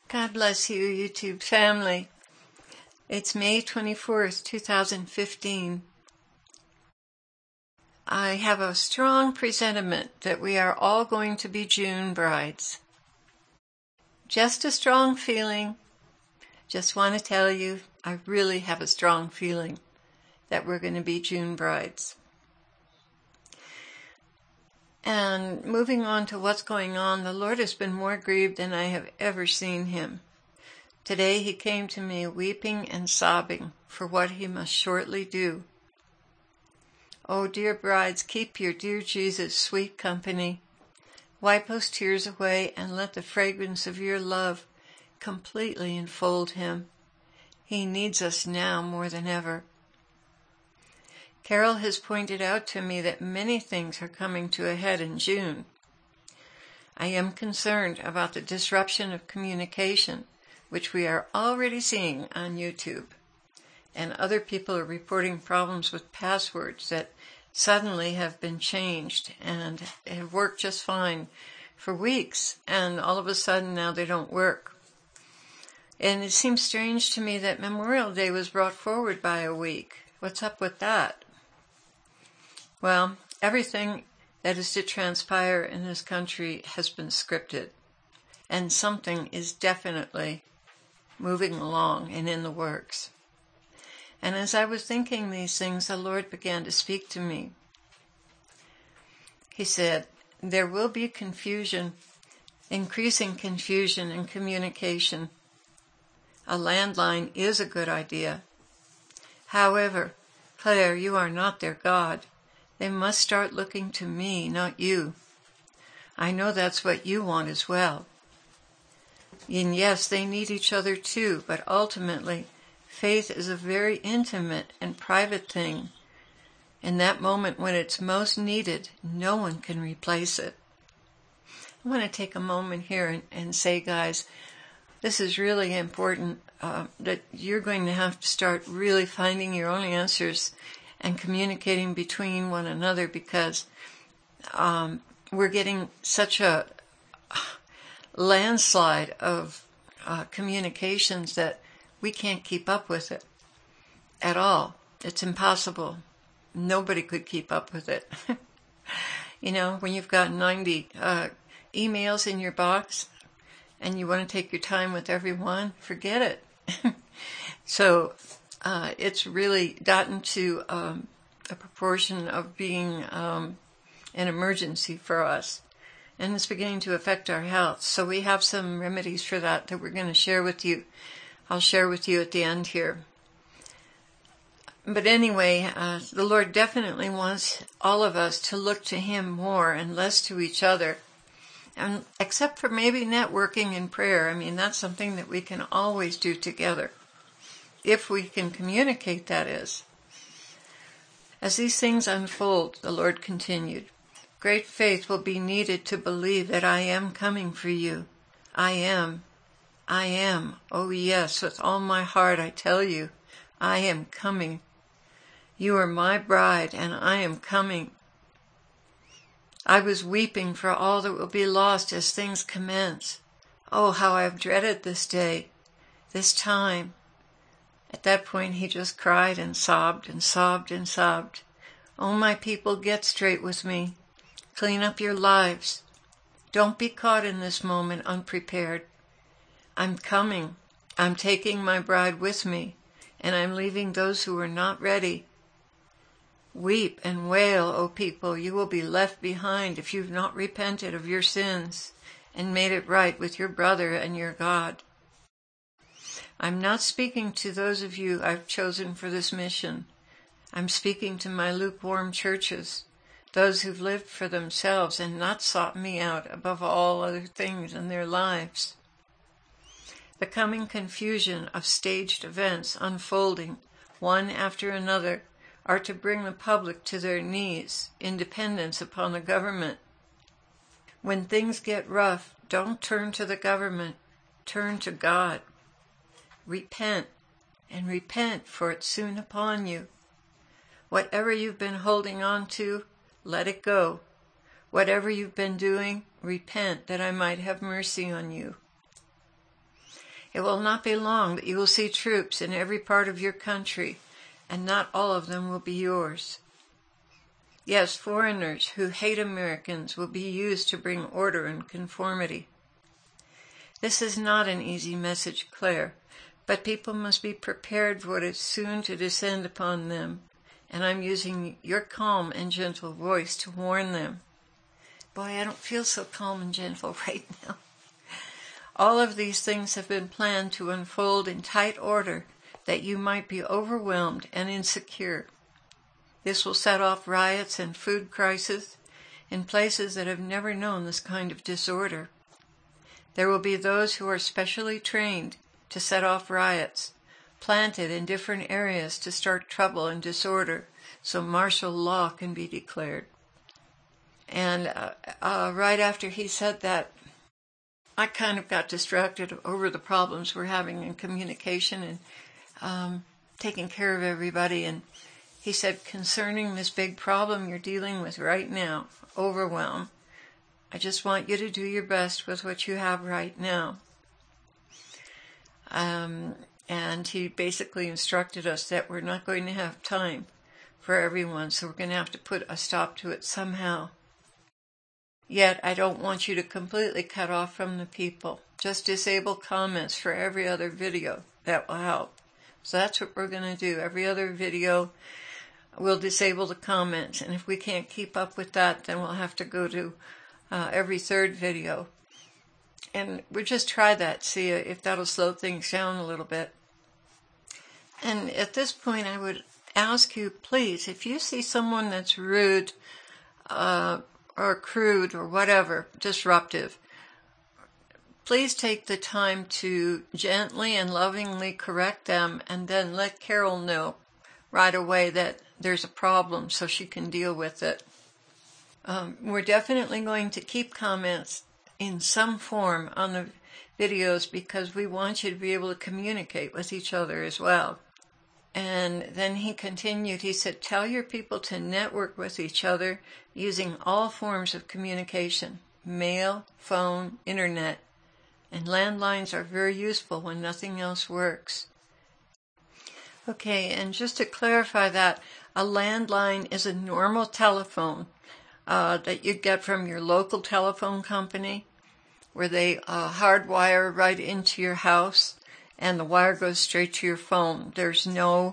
God bless you, YouTube family. It's May 24th, 2015. I have a strong presentiment that we are all going to be June brides. Just a strong feeling. Just want to tell you, I really have a strong feeling that we're going to be June brides. And moving on to what's going on, the Lord has been more grieved than I have ever seen him. Today he came to me weeping and sobbing for what he must shortly do. Oh, dear brides, keep your dear Jesus sweet company. Wipe those tears away and let the fragrance of your love completely enfold him. He needs us now more than ever. Carol has pointed out to me that many things are coming to a head in June. I am concerned about the disruption of communication, which we are already seeing on YouTube. And other people are reporting problems with passwords that suddenly have been changed and have worked just fine for weeks, and all of a sudden now they don't work. And it seems strange to me that Memorial Day was brought forward by a week. What's up with that? Well, everything that is to transpire in this country has been scripted, and something is definitely moving along and in the works. And as I was thinking these things, the Lord began to speak to me. He said, there will be confusion, increasing confusion in communication. A landline is a good idea. However, Claire, you are not their God. They must start looking to me, not you. I know that's what you want as well. And yes, they need each other too, but ultimately, faith is a very intimate and private thing. In that moment when it's most needed, no one can replace it. I want to take a moment here and say, guys, this is really important, that you're going to have to start really finding your own answers and communicating between one another, because we're getting such a landslide of communications that we can't keep up with it at all. It's impossible. Nobody could keep up with it. You know, when you've got 90 emails in your box and you want to take your time with everyone, forget it. So it's really gotten to a proportion of being an emergency for us. And it's beginning to affect our health. So we have some remedies for that we're going to share with you. I'll share with you at the end here. But anyway, the Lord definitely wants all of us to look to him more and less to each other. And except for maybe networking and prayer. I mean, that's something that we can always do together. If we can communicate, that is. As these things unfold, the Lord continued, great faith will be needed to believe that I am coming for you. I am. Oh yes, with all my heart I tell you, I am coming. You are my bride, and I am coming. I was weeping for all that will be lost as things commence. Oh, how I have dreaded this day, this time. At that point, he just cried and sobbed and sobbed and sobbed. Oh, my people, get straight with me. Clean up your lives. Don't be caught in this moment unprepared. I'm coming. I'm taking my bride with me, and I'm leaving those who are not ready. Weep and wail, O people. You will be left behind if you've not repented of your sins and made it right with your brother and your God. I'm not speaking to those of you I've chosen for this mission. I'm speaking to my lukewarm churches, those who've lived for themselves and not sought me out above all other things in their lives. The coming confusion of staged events unfolding, one after another, are to bring the public to their knees in dependence upon the government. When things get rough, don't turn to the government, turn to God. Repent, and repent, for it's soon upon you. Whatever you've been holding on to, let it go. Whatever you've been doing, repent, that I might have mercy on you. It will not be long that you will see troops in every part of your country, and not all of them will be yours. Yes, foreigners who hate Americans will be used to bring order and conformity. This is not an easy message, Claire, but people must be prepared for what is soon to descend upon them, and I'm using your calm and gentle voice to warn them. Boy, I don't feel so calm and gentle right now. All of these things have been planned to unfold in tight order that you might be overwhelmed and insecure. This will set off riots and food crises in places that have never known this kind of disorder. There will be those who are specially trained to set off riots, planted in different areas to start trouble and disorder so martial law can be declared. And right after he said that, I kind of got distracted over the problems we're having in communication and taking care of everybody. And he said, concerning this big problem you're dealing with right now, overwhelm, I just want you to do your best with what you have right now. And he basically instructed us that we're not going to have time for everyone, so we're going to have to put a stop to it somehow. Yet, I don't want you to completely cut off from the people. Just disable comments for every other video. That will help. So that's what we're going to do. Every other video, we'll disable the comments. And if we can't keep up with that, then we'll have to go to every third video. And we'll just try that, see if that'll slow things down a little bit. And at this point, I would ask you, please, if you see someone that's rude, or crude or whatever, disruptive, please take the time to gently and lovingly correct them and then let Carol know right away that there's a problem so she can deal with it. We're definitely going to keep comments in some form on the videos because we want you to be able to communicate with each other as well. And then he continued, he said, tell your people to network with each other using all forms of communication, mail, phone, internet, and landlines are very useful when nothing else works. Okay, and just to clarify that, a landline is a normal telephone that you get from your local telephone company where they hardwire right into your house. And the wire goes straight to your phone. There's no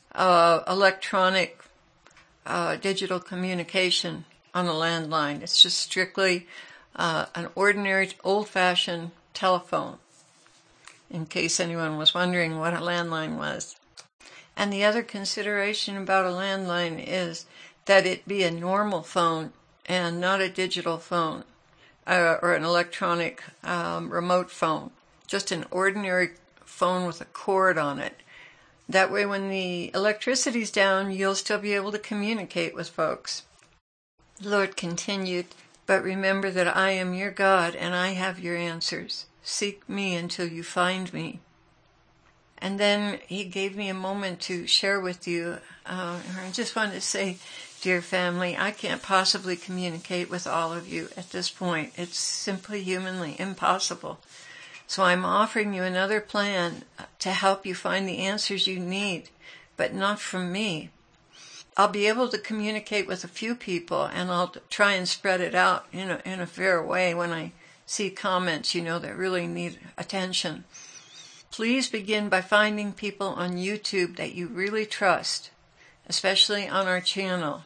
electronic digital communication on a landline. It's just strictly an ordinary old-fashioned telephone, in case anyone was wondering what a landline was. And the other consideration about a landline is that it be a normal phone and not a digital phone or an electronic remote phone, just an ordinary phone with a cord on it. That way when the electricity's down, you'll still be able to communicate with folks. The Lord continued, but remember that I am your God and I have your answers. Seek me until you find me. And then he gave me a moment to share with you. I just wanted to say, dear family, I can't possibly communicate with all of you at this point. It's simply humanly impossible. So I'm offering you another plan to help you find the answers you need, but not from me. I'll be able to communicate with a few people, and I'll try and spread it out in a fair way when I see comments, that really need attention. Please begin by finding people on YouTube that you really trust, especially on our channel.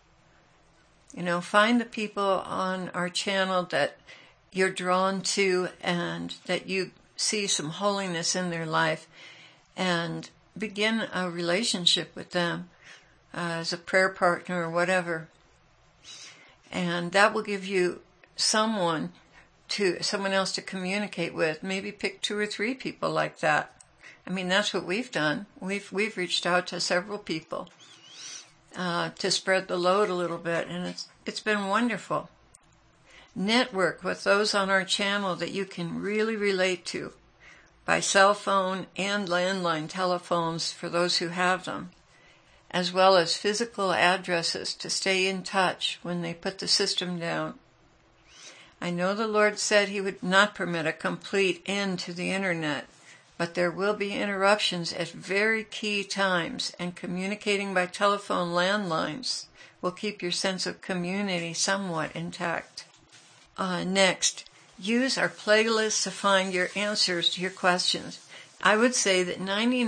Find the people on our channel that you're drawn to and that you see some holiness in their life, and begin a relationship with them as a prayer partner or whatever. And that will give you someone else to communicate with. Maybe pick 2 or 3 people like that. I mean, that's what we've done. We've reached out to several people to spread the load a little bit, and it's been wonderful. Network with those on our channel that you can really relate to by cell phone and landline telephones for those who have them, as well as physical addresses to stay in touch when they put the system down. I know the Lord said he would not permit a complete end to the internet, but there will be interruptions at very key times, and communicating by telephone landlines will keep your sense of community somewhat intact. Next, use our playlists to find your answers to your questions. I would say that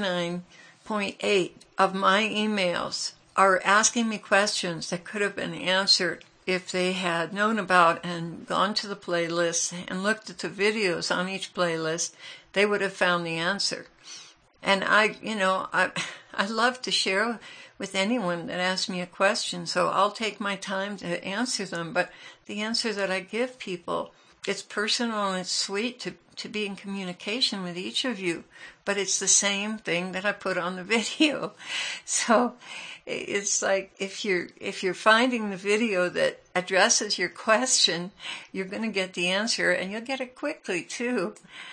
99.8 of my emails are asking me questions that could have been answered if they had known about and gone to the playlist and looked at the videos on each playlist. They would have found the answer. And I love to share with anyone that asks me a question, so I'll take my time to answer them. But the answer that I give people, it's personal and it's sweet to be in communication with each of you, but it's the same thing that I put on the video. So it's like if you're finding the video that addresses your question, you're going to get the answer, and you'll get it quickly too.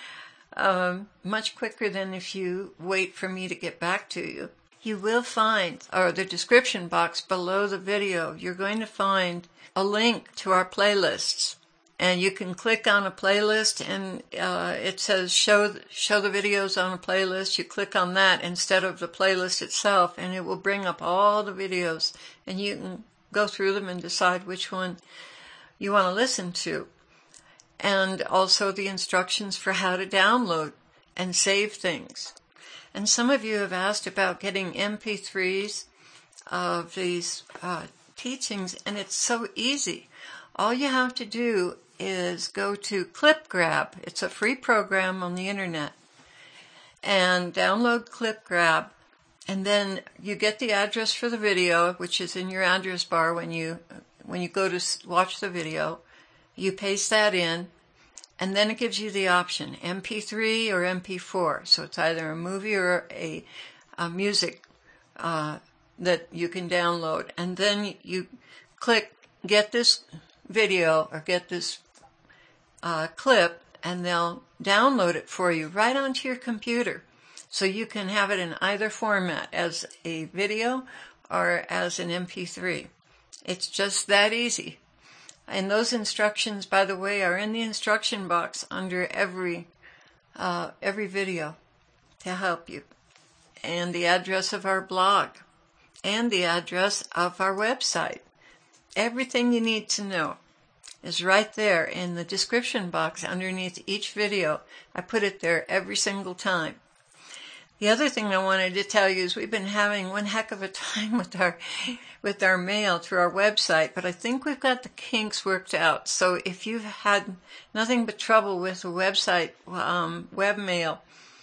Much quicker than if you wait for me to get back to you. You will find, or the description box below the video, you're going to find a link to our playlists. And you can click on a playlist, and it says show the videos on a playlist. You click on that instead of the playlist itself, and it will bring up all the videos, and you can go through them and decide which one you want to listen to. And also the instructions for how to download and save things. And some of you have asked about getting MP3s of these teachings, and it's so easy. All you have to do is go to ClipGrab. It's a free program on the internet. And download ClipGrab, and then you get the address for the video, which is in your address bar when you go to watch the video. You paste that in, and then it gives you the option, MP3 or MP4. So it's either a movie or a music that you can download. And then you click get this video or get this clip, and they'll download it for you right onto your computer. So you can have it in either format, as a video or as an MP3. It's just that easy. And those instructions, by the way, are in the instruction box under every video to help you. And the address of our blog. And the address of our website. Everything you need to know is right there in the description box underneath each video. I put it there every single time. The other thing I wanted to tell you is we've been having one heck of a time with our mail through our website, but I think we've got the kinks worked out. So if you've had nothing but trouble with the website webmail,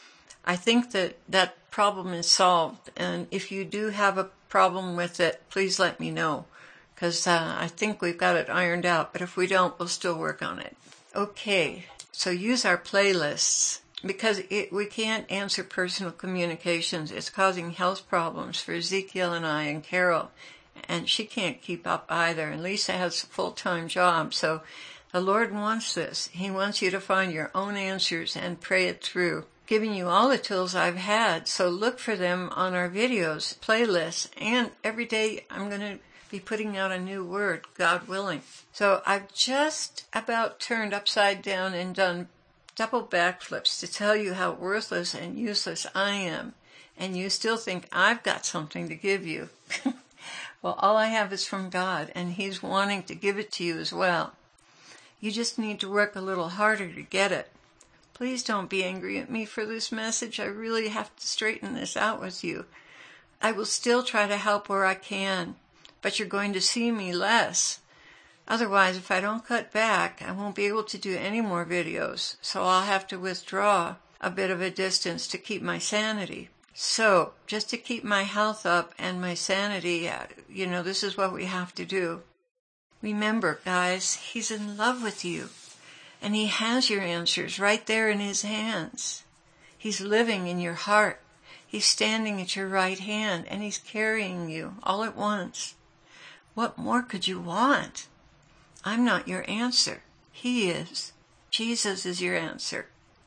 I think that problem is solved. And if you do have a problem with it, please let me know, because I think we've got it ironed out. But if we don't, we'll still work on it. Okay, so use our playlists. Because we can't answer personal communications. It's causing health problems for Ezekiel and I and Carol. And she can't keep up either. And Lisa has a full-time job. So the Lord wants this. He wants you to find your own answers and pray it through. Giving you all the tools I've had. So look for them on our videos, playlists. And every day I'm going to be putting out a new word, God willing. So I've just about turned upside down and done double backflips to tell you how worthless and useless I am, and you still think I've got something to give you. Well, all I have is from God, and He's wanting to give it to you as well. You just need to work a little harder to get it. Please don't be angry at me for this message. I really have to straighten this out with you. I will still try to help where I can, but you're going to see me less. Otherwise, if I don't cut back, I won't be able to do any more videos, so I'll have to withdraw a bit of a distance to keep my sanity. So, just to keep my health up and my sanity, this is what we have to do. Remember, guys, He's in love with you, and He has your answers right there in His hands. He's living in your heart. He's standing at your right hand, and He's carrying you all at once. What more could you want? I'm not your answer. He is. Jesus is your answer.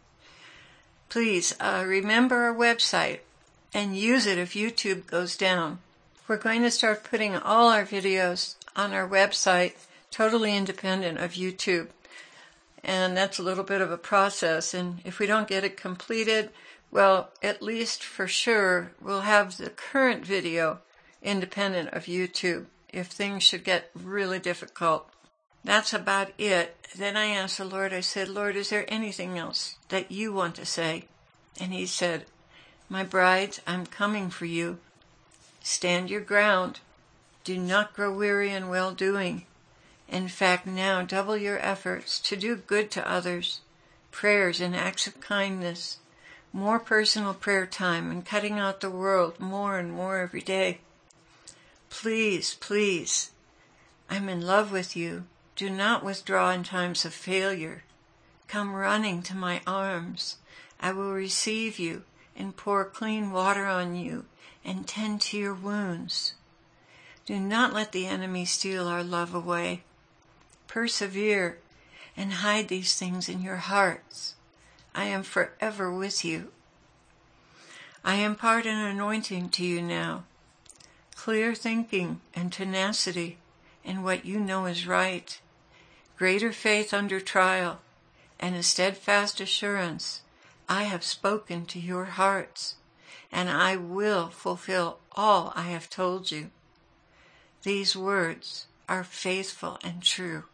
Please remember our website and use it if YouTube goes down. We're going to start putting all our videos on our website, totally independent of YouTube. And that's a little bit of a process. And if we don't get it completed, well, at least for sure, we'll have the current video independent of YouTube if things should get really difficult. That's about it. Then I asked the Lord, I said, Lord, is there anything else that you want to say? And he said, my brides, I'm coming for you. Stand your ground. Do not grow weary in well-doing. In fact, now double your efforts to do good to others, prayers and acts of kindness, more personal prayer time, and cutting out the world more and more every day. Please, please, I'm in love with you. Do not withdraw in times of failure. Come running to my arms. I will receive you and pour clean water on you and tend to your wounds. Do not let the enemy steal our love away. Persevere and hide these things in your hearts. I am forever with you. I impart an anointing to you now, clear thinking and tenacity in what you know is right, greater faith under trial, and a steadfast assurance. I have spoken to your hearts, and I will fulfill all I have told you. These words are faithful and true.